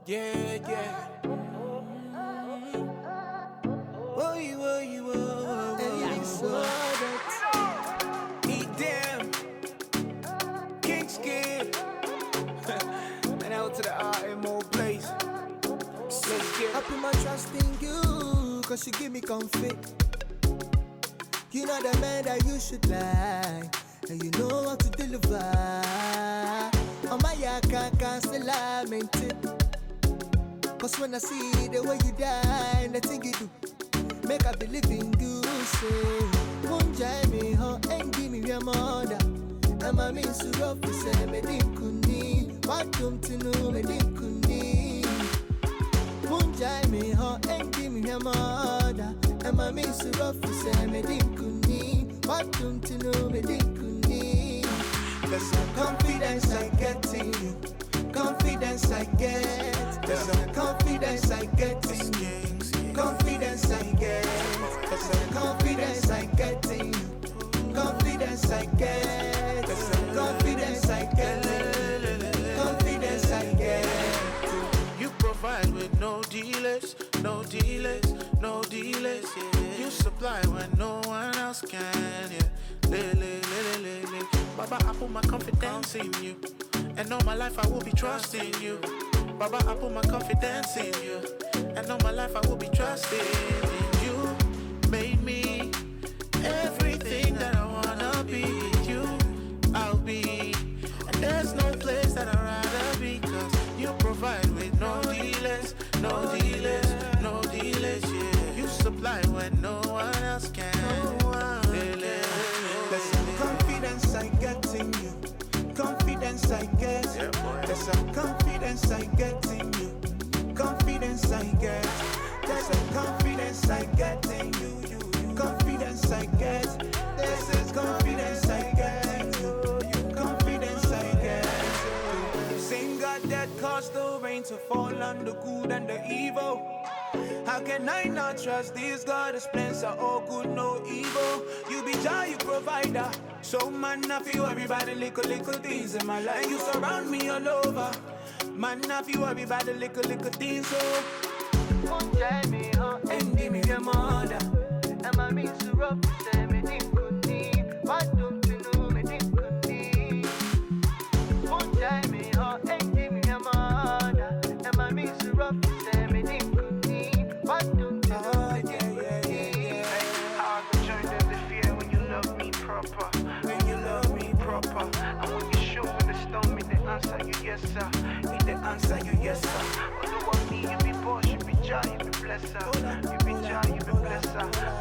Yeah, yeah. Oh, eat them. King skin. And out to the RMO place. Let's get I put my trust in you, cause you give me comfort. You know the man that you should like, and you know how to deliver. On my yaka can't still lament it. Cause when I see the way you die and the thing you do, make I believe in you. Say, won't drive me home and give me your mother. And my means to rough to say, me didn't kuni. What come to know, me didn't kuni. Won't drive me home and give me your mother. And my means to rough to say, me didn't kuni. What come to know, me didn't kuni. There's some confidence I get in you. Confidence I get. There's some confidence I get in you. Confidence I get. There's some confidence I get in you. Confidence I get. There's some confidence I get in you. Confidence I get. You provide with no delays, no delays, no delays. Yeah. You supply when no one else can. Yeah. Baba, I put my confidence in you. And all my life I will be trusting you. Baba, I put my confidence in you. And all my life I will be trusting in you. Made me everything that I wanna be. With you, I'll be. And there's no place that I'd rather be. Cause you provide with no delays, no delays, no delays, yeah. You supply when no one else can. There's some confidence I get in you. Confidence I get. There's some confidence I get in you. Confidence I get. There's some confidence I get in you. Confidence I get. This is confidence I get in you. Confidence I get. Same God that caused the rain to fall on the good and the evil. How can I not trust this God? His plans are all good, no evil. You be Jah, you provider. So man, I feel everybody little things in my life. You surround me all over. Man, I feel everybody little things. So Won't drive me home and give me your mother. and my means to rough to say me didn't kuni. What don't you know me didn't kuni. Won't drive me home and give me your mother. And my means to rough to say me didn't kuni. What don't you know me didn't kuni. How I can join them to fear when you love me proper. When you love me proper. And when you show me the stone, me the answer you yes sir. Me the answer you yes sir. Although me you be boss, you be Jah, you be blesser. You be Jah, you be blesser.